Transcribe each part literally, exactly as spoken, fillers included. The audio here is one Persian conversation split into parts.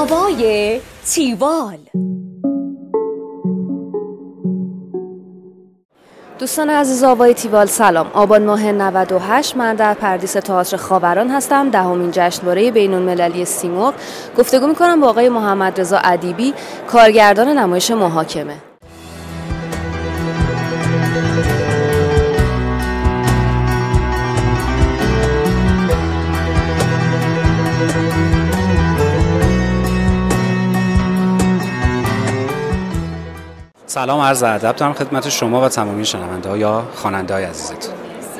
هوای تیوال. دوستان عزیز آوای تیوال سلام. آبان ماه نود و هشت من در پردیس تئاتر خاوران هستم. دهمین جشنواره بین‌المللی سیمرغ. گفتگو می‌کنم با آقای محمد رضا ادیبی، کارگردان نمایش محاکمه. سلام، عرض ادب دارم خدمت شما و تمامی شنونده‌ها یا خواننده‌های عزیزتون.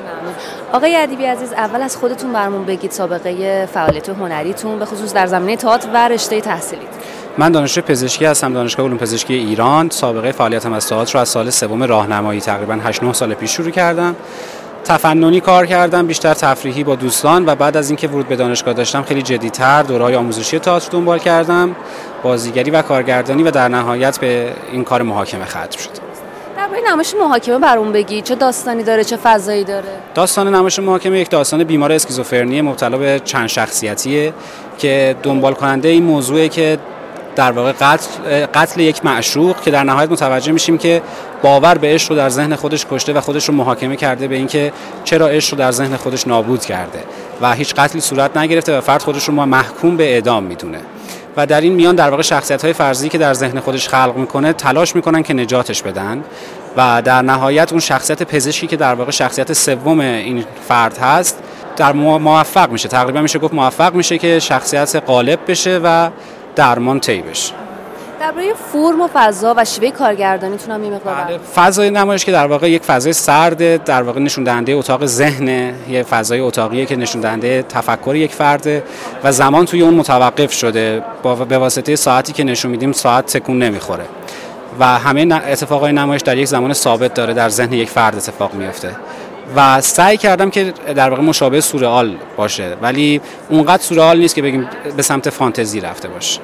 آقای ادیبی عزیز، اول از خودتون برامون بگید سابقه فعالیت هنریتون به خصوص در زمینه تئاتر و رشته تحصیلیت. من دانشجوی پزشکی هستم، دانشگاه علوم پزشکی ایران. سابقه فعالیتم از تئاتر رو از سال سوم راهنمایی تقریباً هشت نه سال پیش شروع کردم. تفننی کار کردم، بیشتر تفریحی با دوستان، و بعد از اینکه ورود به دانشگاه داشتم خیلی جدی‌تر دوره‌های آموزشی تئاتر دنبال کردم، بازیگری و کارگردانی، و در نهایت به این کار محاکمه ختم شد. درباره نمایش محاکمه برام بگی، چه داستانی داره، چه فضایی داره؟ داستان نمایش محاکمه یک داستان بیمار اسکیزوفرنی مبتلا به چند شخصیتیه که دنبال کننده این موضوعه که در واقع قتل قتل یک معشوق، که در نهایت متوجه میشیم که باور به عشق رو در ذهن خودش کشته و خودش رو محاکمه کرده به اینکه چرا عشق رو در ذهن خودش نابود کرده و هیچ قتلی صورت نگرفته و فرد خودش رو محکوم به اعدام میدونه. و در این میان در واقع شخصیت‌های فرضی که در ذهن خودش خلق میکنه تلاش میکنن که نجاتش بدن، و در نهایت اون شخصیت پزشکی که در واقع شخصیت سوم این فرد هست در موفق میشه، تقریبا میشه گفت موفق میشه که شخصیت غالب بشه و درمان طی بشه. درباره فرم و فضا و شیوه کارگردانیتون هم می‌مقدار. بله، فضای نمایش که در واقع یک فضای سرد، در واقع نشون دهنده اتاق ذهن، یک فضای اتاقیه که نشون دهنده تفکر یک فرد و زمان توی اون متوقف شده. با به واسطه ساعتی که نشون میدیم ساعت تکون نمیخوره و همه اتفاقای نمایش در یک زمان ثابت داره در ذهن یک فرد اتفاق میفته. و سعی کردم که در واقع مشابه سورئال باشه، ولی اونقدر سورئال نیست که بگیم به سمت فانتزی رفته باشه.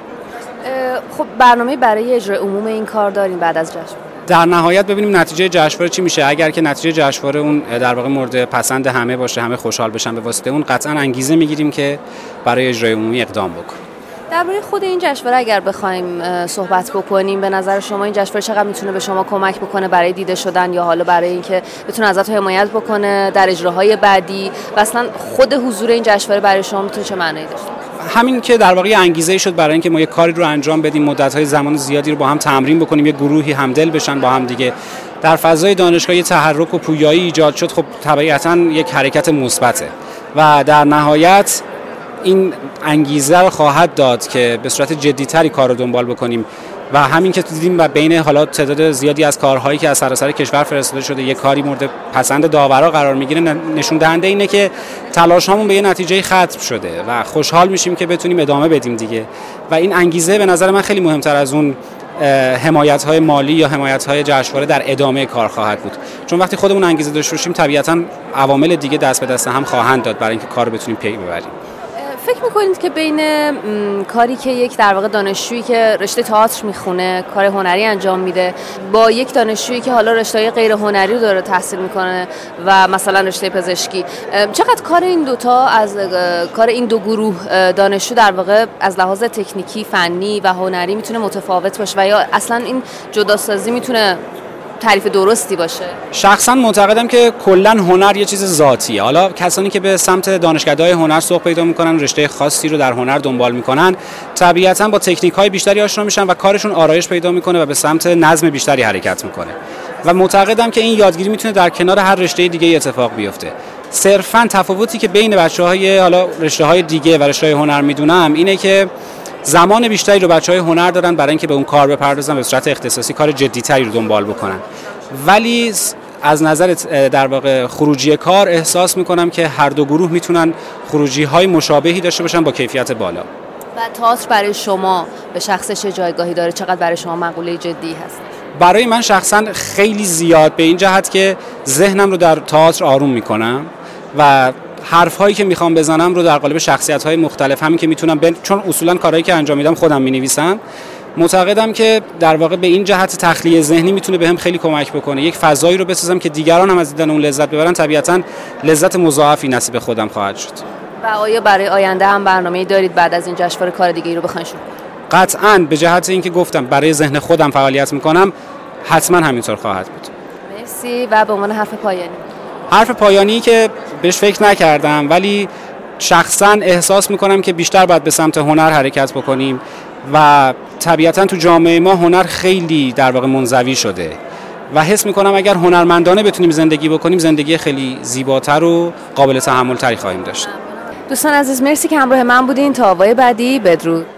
خب برنامه برای اجرای عموم این کار داریم بعد از جشنواره؟ در نهایت ببینیم نتیجه جشنواره چی میشه. اگر که نتیجه جشنواره اون در واقع مورد پسند همه باشه، همه خوشحال بشن به واسطه اون، قطعا انگیزه میگیریم که برای اجرای عمومی اقدام بکنیم. درباره خود این جشنواره اگر بخوایم صحبت بکنیم، به نظر شما این جشنواره چقدر میتونه به شما کمک بکنه برای دیده شدن، یا حالا برای اینکه بتونه ازتون حمایت بکنه در اجراهای بعدی، و اصلا خود حضور این جشنواره برای شما میتونه چه معنی داشته باشه؟ همین که در واقع انگیزه شد برای اینکه ما یک کاری رو انجام بدیم، مدت‌های زمان زیادی رو با هم تمرین بکنیم، یک گروهی همدل بشن با هم دیگه، در فضای دانشگاه تحرک و پویایی ایجاد شد. خب طبیعتاً یک حرکت مثبته و در نهایت این انگیزه رو خواهد داد که به صورت جدی‌تری کار رو دنبال بکنیم. و همین که دیدیم و بین حالا تعداد زیادی از کارهایی که از سراسر کشور فرستاده شده یک کاری مورد پسند داورا قرار میگیره، نشون دهنده اینه که تلاش هامون به یه نتیجه ختم شده و خوشحال میشیم که بتونیم ادامه بدیم دیگه. و این انگیزه به نظر من خیلی مهمتر از اون حمایت‌های مالی یا حمایت‌های جشنواره در ادامه کار خواهد بود، چون وقتی خودمون انگیزه داشته باشیم طبیعتاً عوامل دیگه دست به دست هم خواهند داد برای اینکه کار رو بتونیم پی ببریم. فکر میکنید که بین کاری که یک در واقع دانشجویی که رشته تئاتر میخونه، کار هنری انجام میده، با یک دانشجویی که حالا رشته غیر هنری رو داره تحصیل میکنه و مثلا رشته پزشکی، چقدر کار این دوتا از کار این دو گروه دانشجو در واقع از لحاظ تکنیکی، فنی و هنری میتونه متفاوت باشه، و یا اصلا این جداسازی میتونه تعریف درستی باشه؟ شخصا معتقدم که کلا هنر یه چیز ذاتیه. حالا کسانی که به سمت دانشگاه‌های هنر سوق پیدا میکنن، رشته خاصی رو در هنر دنبال میکنن، طبیعتا با تکنیک‌های بیشتری آشنا میشن و کارشون آرایش پیدا میکنه و به سمت نظم بیشتری حرکت میکنه. و معتقدم که این یادگیری میتونه در کنار هر رشته دیگه اتفاق بیفته. صرفا تفاوتی که بین بچه‌های حالا رشته‌های دیگه و رشته هنر میدونم اینه که زمان بیشتری رو بچه‌های هنر دارن برای اینکه به اون کار بپردازن، به صورت اختصاصی کار جدی‌تری رو دنبال بکنن. ولی از نظر در واقع خروجی کار احساس میکنم که هر دو گروه میتونن خروجی‌های مشابهی داشته باشن با کیفیت بالا. و تئاتر برای شما به شخص چه جایگاهی داره؟ چقدر برای شما مقوله جدی هست؟ برای من شخصا خیلی زیاد، به این جهت که ذهنم رو در تئاتر آروم میکنم و حرف هایی که میخوام بزنم رو در قالب شخصیت های مختلف، همین که میتونم ب... چون اصولا کارهایی که انجام میدم خودم مینویسم، معتقدم که در واقع به این جهت تخلیه ذهنی میتونه بهم خیلی کمک بکنه. یک فضایی رو بسازم که دیگران هم از دیدن اون لذت ببرن، طبیعتاً لذت مضاعفی نصیب خودم خواهد شد. و آیا برای آینده هم برنامه‌ای دارید بعد از این جشنواره کار دیگه‌ای رو بخواید شروع کنید؟ قطعاً به جهت اینکه گفتم برای ذهن خودم فعالیت میکنم، حتما همینطور خواهد بود. مرسی. و به عنوان حرف پایانی حرف پایانی که بهش فکر نکردم ولی شخصاً احساس میکنم که بیشتر باید به سمت هنر حرکت بکنیم و طبیعتاً تو جامعه ما هنر خیلی در واقع منزوی شده و حس میکنم اگر هنرمندانه بتونیم زندگی بکنیم، زندگی خیلی زیباتر و قابل تحمل تری خواهیم داشت. دوستان عزیز، مرسی که همراه من بودین. تا آوای بعدی، بدرود.